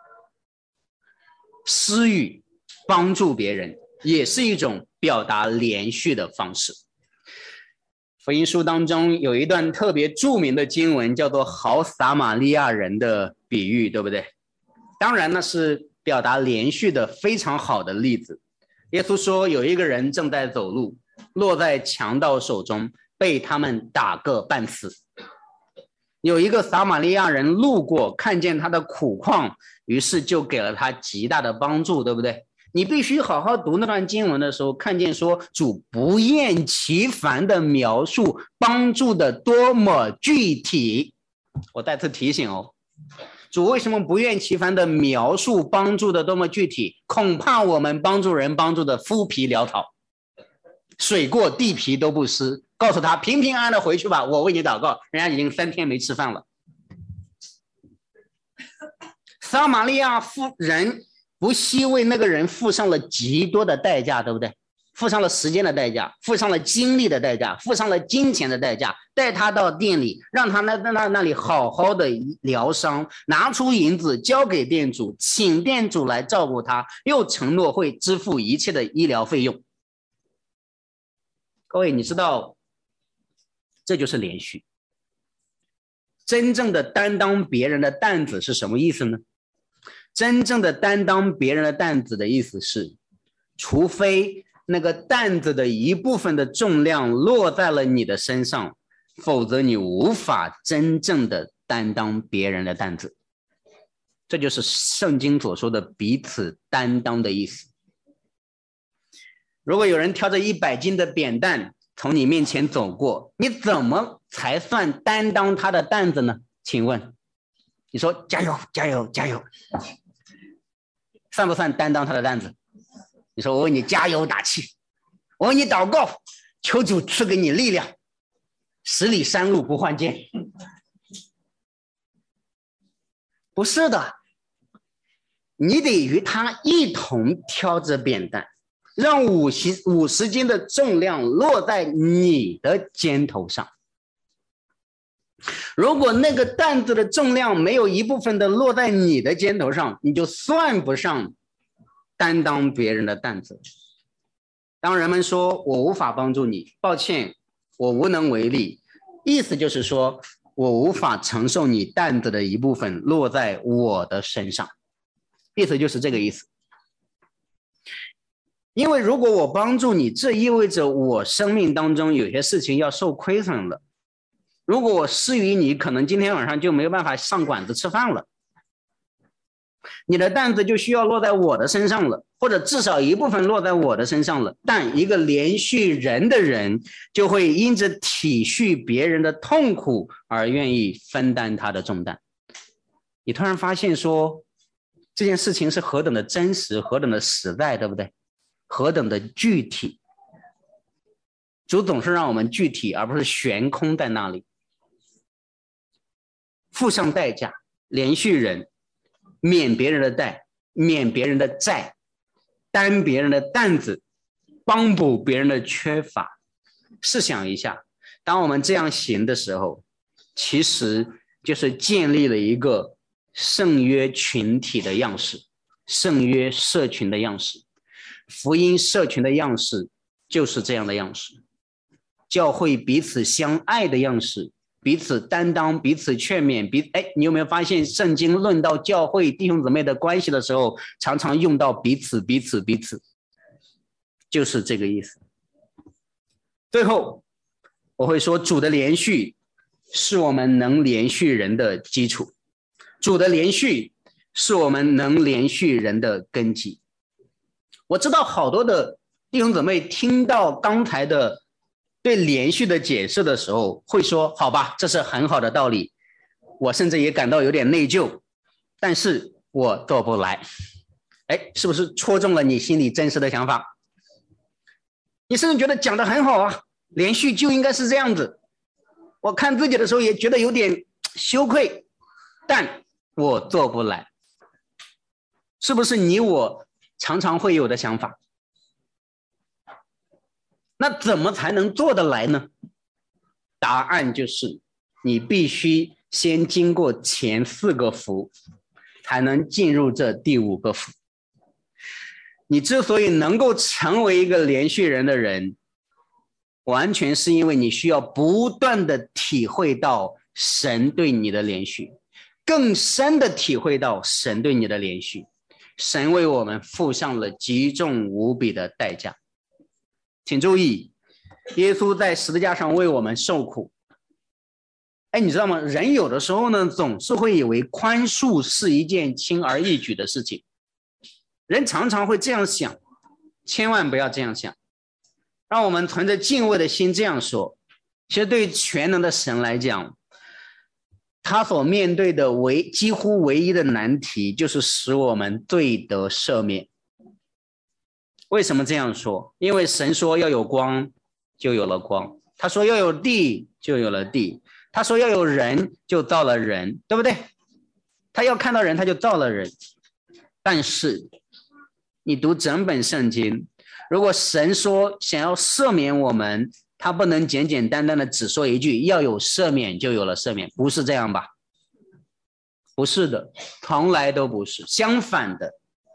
施予帮助别人也是一种表达连续的方式。福音书当中有一段特别著名的经文，叫做好撒玛利亚人的比喻，对不对？当然那是表达连续的非常好的例子。耶稣说有一个人正在走路，落在强盗手中，被他们打个半死。有一个撒玛利亚人路过，看见他的苦况，于是就给了他极大的帮助，对不对？你必须好好读那段经文的时候，看见说主不厌其烦的描述帮助的多么具体。我再次提醒哦，主为什么不厌其烦的描述帮助的多么具体？恐怕我们帮助人帮助的肤皮潦草，水过地皮都不湿，告诉他平平安安的回去吧，我为你祷告。人家已经3天没吃饭了。撒玛利亚人不惜为那个人付上了极多的代价，对不对？付上了时间的代价，付上了精力的代价，付上了金钱的代价，带他到店里，让他那里好好的疗伤，拿出银子交给店主，请店主来照顾他，又承诺会支付一切的医疗费用。各位，你知道这就是连续。真正的担当别人的担子是什么意思呢？真正的担当别人的担子的意思是，除非那个担子的一部分的重量落在了你的身上，否则你无法真正的担当别人的担子。这就是圣经所说的彼此担当的意思。如果有人挑着100斤的扁担从你面前走过，你怎么才算担当他的担子呢？请问，你说加油加油加油，算不算担当他的担子？你说我为你加油打气，我为你祷告，求主赐给你力量，10里山路不换肩。不是的，你得与他一同挑着扁担，让50斤的重量落在你的肩头上。如果那个担子的重量没有一部分的落在你的肩头上，你就算不上担当别人的担子。当人们说我无法帮助你，抱歉，我无能为力，意思就是说我无法承受你担子的一部分落在我的身上，意思就是这个意思。因为如果我帮助你，这意味着我生命当中有些事情要受亏损了。如果我施于你，可能今天晚上就没有办法上馆子吃饭了。你的担子就需要落在我的身上了，或者至少一部分落在我的身上了。但一个连续人的人，就会因着体恤别人的痛苦而愿意分担他的重担。你突然发现说，这件事情是何等的真实，何等的实在，对不对？何等的具体。主总是让我们具体，而不是悬空在那里。付上代价，连续人，免别人的贷，免别人的债，担别人的担子，帮补别人的缺乏。试想一下，当我们这样行的时候，其实就是建立了一个圣约群体的样式，圣约社群的样式，福音社群的样式就是这样的样式，教会彼此相爱的样式，彼此担当，彼此劝勉，你有没有发现圣经论到教会弟兄姊妹的关系的时候，常常用到彼此，就是这个意思。最后我会说，主的连续是我们能连续人的基础，主的连续是我们能连续人的根基。我知道好多的弟兄姊妹听到刚才的对连续的解释的时候会说，好吧，这是很好的道理，我甚至也感到有点内疚，但是我做不来。是不是戳中了你心里真实的想法？你甚至觉得讲得很好啊，连续就应该是这样子。我看自己的时候也觉得有点羞愧，但我做不来。是不是你我常常会有的想法？那怎么才能做得来呢？ 答案就是你必须先经过前4个福，才能进入这第5个福。你之所以能够成为一个连续人的人，完全是因为你需要不断的体会到神对你的连续，更深的体会到神对你的连续。神为我们付上了极重无比的代价。请注意，耶稣在十字架上为我们受苦。你知道吗？人有的时候呢，总是会以为宽恕是一件轻而易举的事情。人常常会这样想，千万不要这样想。让我们存着敬畏的心这样说，其实对全能的神来讲，他所面对的几乎唯一的难题就是使我们罪得赦免。为什么这样说？因为神说要有光，就有了光；他说要有地，就有了地；他说要有人，就造了人，对不对？他要看到人，他就造了人。但是你读整本圣经，如果神说想要赦免我们，他不能简简单单的只说一句要有赦免就有了赦免，不是这样吧？不是的，从来都不是。相反的，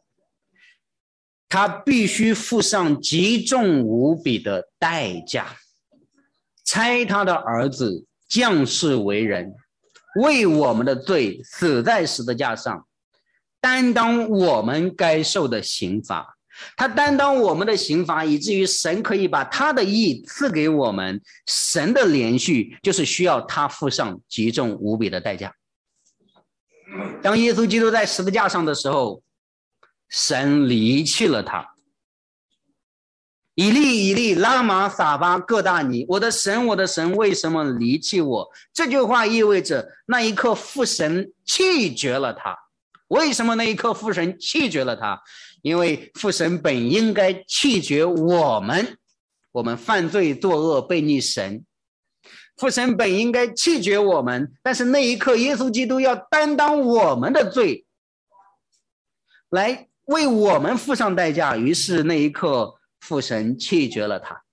他必须付上极重无比的代价，差他的儿子降世为人，为我们的罪死在十字架上，担当我们该受的刑罚。他担当我们的刑罚，以至于神可以把他的义赐给我们。神的连续就是需要他付上极重无比的代价。当耶稣基督在十字架上的时候，神离弃了他。以利以利拉玛撒巴各大尼，我的神我的神，为什么离弃我？这句话意味着那一刻父神弃绝了他。为什么那一刻父神弃绝了他？因为父神本应该弃绝我们犯罪作恶悖逆神，父神本应该弃绝我们，但是那一刻耶稣基督要担当我们的罪，来为我们付上代价，于是那一刻父神弃绝了他。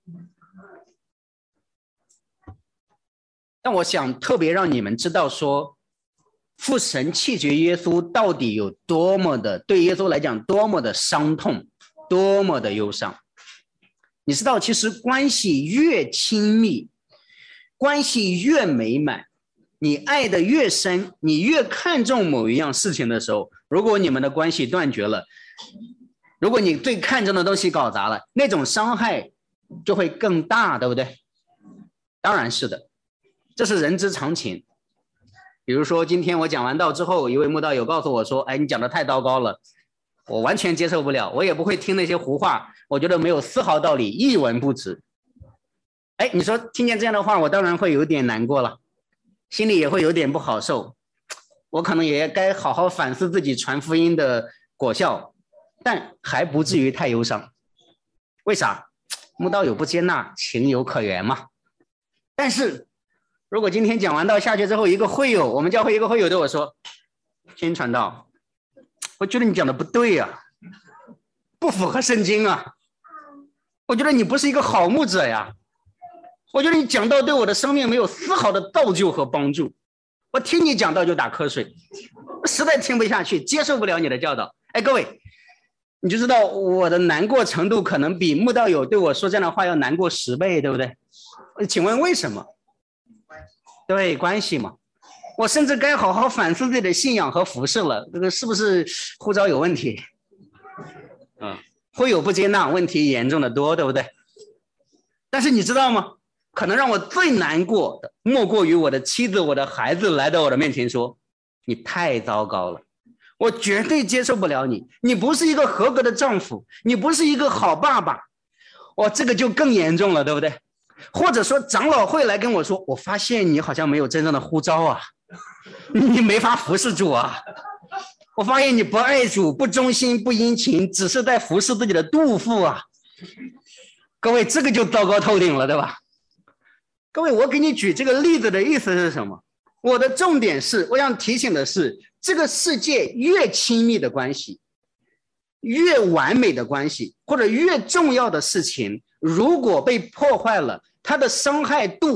但我想特别让你们知道说，父神弃绝耶稣到底有多么的，对耶稣来讲多么的伤痛，多么的忧伤。你知道，其实关系越亲密，关系越美满，你爱的越深，你越看重某一样事情的时候，如果你们的关系断绝了，如果你最看重的东西搞砸了，那种伤害就会更大，对不对？当然是的，这是人之常情。比如说今天我讲完道之后，一位慕道友告诉我说，你讲的太糟糕了，我完全接受不了，我也不会听那些胡话，我觉得没有丝毫道理，一文不值。你说听见这样的话，我当然会有点难过了，心里也会有点不好受，我可能也该好好反思自己传福音的果效，但还不至于太忧伤。为啥？慕道友不接纳，情有可原嘛。但是如果今天讲完道下去之后，一个会友，我们教会一个会友对我说，金传道，我觉得你讲的不对啊，不符合圣经啊，我觉得你不是一个好牧者呀，我觉得你讲道对我的生命没有丝毫的造就和帮助，我听你讲道就打瞌睡，我实在听不下去，接受不了你的教导。各位，你就知道我的难过程度可能比慕道友对我说这样的话要难过10倍，对不对？请问为什么？对，关系嘛。我甚至该好好反思自己的信仰和服事了，这个是不是护照有问题？会有不接纳，问题严重的多，对不对？但是你知道吗？可能让我最难过的莫过于我的妻子我的孩子来到我的面前说，你太糟糕了，我绝对接受不了你，你不是一个合格的丈夫，你不是一个好爸爸。这个就更严重了，对不对？或者说长老会来跟我说，我发现你好像没有真正的呼召啊，你没法服侍主啊，我发现你不爱主，不忠心，不殷勤，只是在服侍自己的肚腹啊。各位，这个就糟糕透顶了，对吧？各位，我给你举这个例子的意思是什么？我的重点是，我想提醒的是，这个世界越亲密的关系，越完美的关系，或者越重要的事情，如果被破坏了，它的伤害度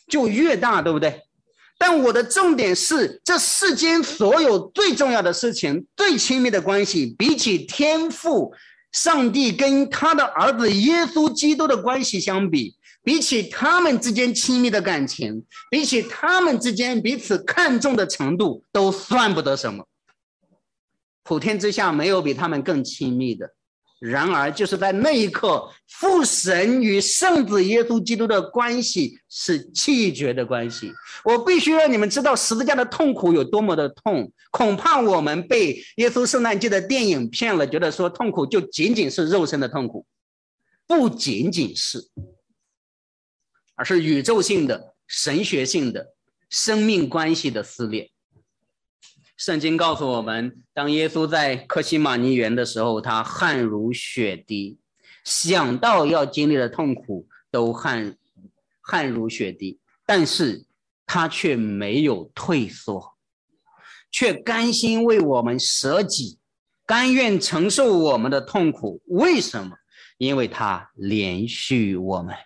就越大，对不对？但我的重点是，这世间所有最重要的事情，最亲密的关系，比起天父上帝跟他的儿子耶稣基督的关系相比，比起他们之间亲密的感情，比起他们之间彼此看重的程度，都算不得什么。普天之下没有比他们更亲密的。然而就是在那一刻，父神与圣子耶稣基督的关系是气绝的关系。我必须让你们知道十字架的痛苦有多么的痛。恐怕我们被耶稣圣诞节的电影骗了，觉得说痛苦就仅仅是肉身的痛苦，不仅仅是，而是宇宙性的、神学性的生命关系的撕裂。圣经告诉我们，当耶稣在客西马尼园的时候，他汗如血滴，想到要经历的痛苦都汗如血滴，但是他却没有退缩，却甘心为我们舍己，甘愿承受我们的痛苦。为什么？因为他怜恤我们。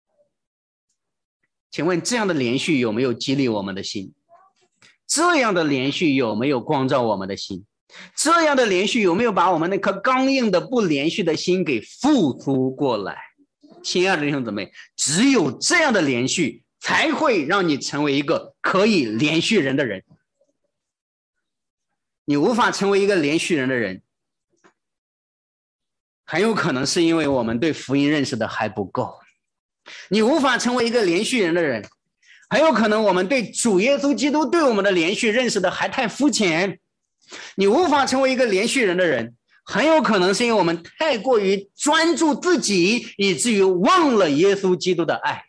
请问这样的怜恤有没有激励我们的心？这样的怜恤有没有光照我们的心？这样的怜恤有没有把我们那颗刚硬的不怜恤的心给复苏过来？亲爱的弟兄姊妹，只有这样的怜恤才会让你成为一个可以怜恤人的人。你无法成为一个怜恤人的人，很有可能是因为我们对福音认识的还不够。你无法成为一个怜恤人的人，很有可能我们对主耶稣基督对我们的怜恤认识的还太肤浅。你无法成为一个怜恤人的人，很有可能是因为我们太过于专注自己，以至于忘了耶稣基督的爱。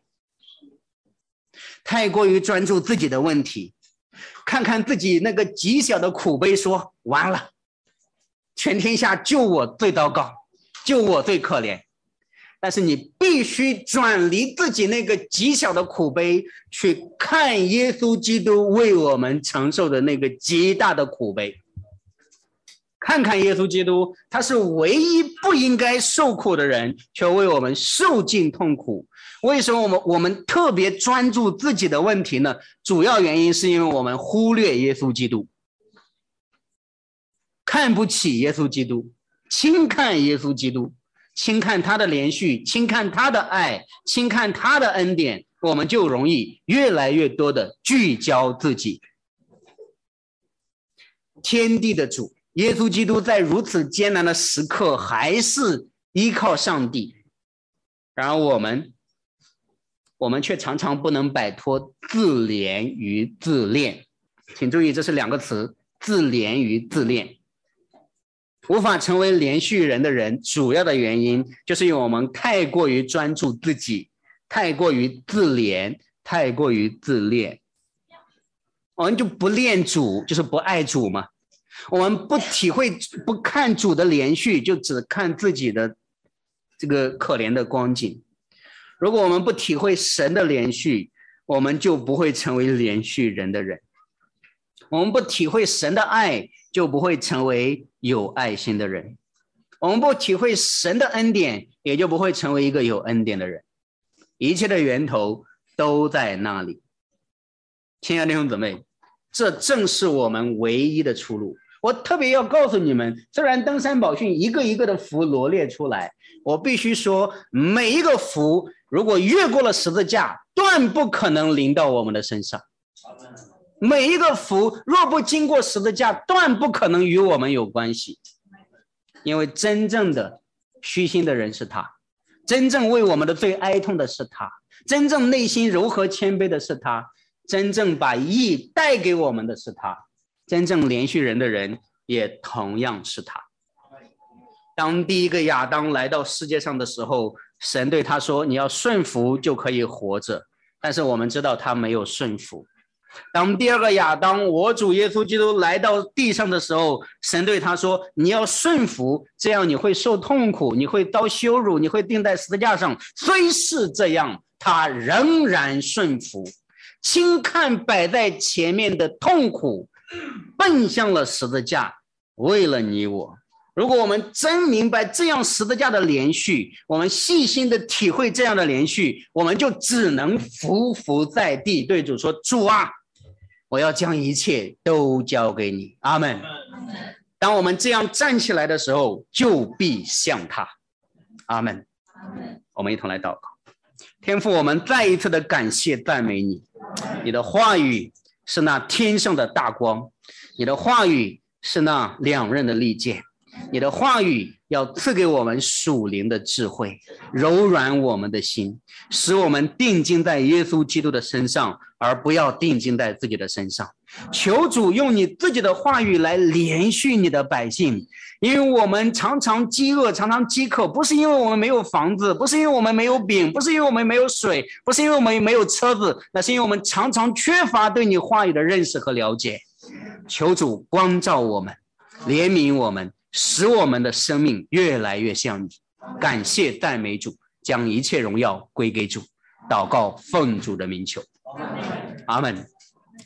太过于专注自己的问题，看看自己那个极小的苦悲，说完了，全天下就我最糟糕，就我最可怜。但是你必须转离自己那个极小的苦悲，去看耶稣基督为我们承受的那个极大的苦悲。看看耶稣基督，他是唯一不应该受苦的人，却为我们受尽痛苦。为什么我们特别专注自己的问题呢？主要原因是因为我们忽略耶稣基督，看不起耶稣基督，轻看耶稣基督，轻看他的连续，轻看他的爱，轻看他的恩典，我们就容易越来越多的聚焦自己。天地的主耶稣基督在如此艰难的时刻还是依靠上帝，然而我们却常常不能摆脱自怜与自恋。请注意，这是两个词，自怜与自恋。无法成为怜恤人的人，主要的原因就是因为我们太过于专注自己，太过于自怜，太过于自恋。我们就不恋主，就是不爱主嘛。我们不体会，不看主的怜恤，就只看自己的这个可怜的光景。如果我们不体会神的怜恤，我们就不会成为怜恤人的人。我们不体会神的爱，就不会成为有爱心的人。我们不体会神的恩典，也就不会成为一个有恩典的人。一切的源头都在那里。亲爱的弟兄姊妹，这正是我们唯一的出路。我特别要告诉你们，虽然登山宝训一个一个的福罗列出来，我必须说，每一个福如果越过了十字架，断不可能临到我们的身上。每一个福若不经过十字架，断不可能与我们有关系。因为真正的虚心的人是他，真正为我们的罪哀痛的是他，真正内心柔和谦卑的是他，真正把义带给我们的是他，真正怜恤人的人也同样是他。当第一个亚当来到世界上的时候，神对他说，你要顺服就可以活着，但是我们知道他没有顺服。当第二个亚当，我主耶稣基督来到地上的时候，神对他说，你要顺服，这样你会受痛苦，你会遭羞辱，你会钉在十字架上。虽是这样，他仍然顺服，轻看摆在前面的痛苦，奔向了十字架，为了你我。 如果我们真明白这样十字架的连续，我们细心的体会这样的连续，我们就只能匍匐在地，对主说：主啊，我要将一切都交给你。阿们。当我们这样站起来的时候，就必像他。阿们。我们一同来祷告。天父，我们再一次的感谢赞美你，你的话语是那天上的大光，你的话语是那两刃的利剑，你的话语要赐给我们属灵的智慧，柔软我们的心，使我们定睛在耶稣基督的身上，而不要定睛在自己的身上。求主用你自己的话语来连续你的百姓，因为我们常常饥饿，常常饥渴，不是因为我们没有房子，不是因为我们没有饼，不是因为我们没有水，不是因为我们没有车子，那是因为我们常常缺乏对你话语的认识和了解。求主光照我们，怜悯我们，使我们的生命越来越像你。感谢赞美主，将一切荣耀归给主。祷告奉主的名求，阿们。